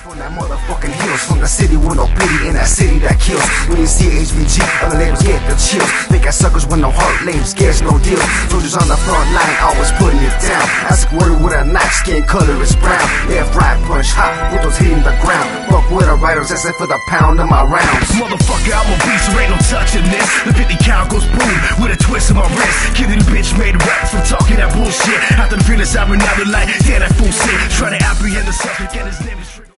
From that motherfucking hills, from the city with no pity, in that city that kills. When you see HVG, other labels get the chills. Fake ass suckers with no heart, lame, scares, no deal. Soldiers on the front line, always putting it down. Ask word with a knife, skin color is brown. Left, right, punch, hot, put those hitting the ground. Fuck with the riders, that's it for the pound of my rounds. Motherfucker, I'm a beast, there ain't no touching this. The 50 cal goes boom, with a twist in my wrist. Killing the bitch made rap from talking that bullshit. After the feelings, I been out the light, yeah, that fool shit. Trying to apprehend the subject, and his name is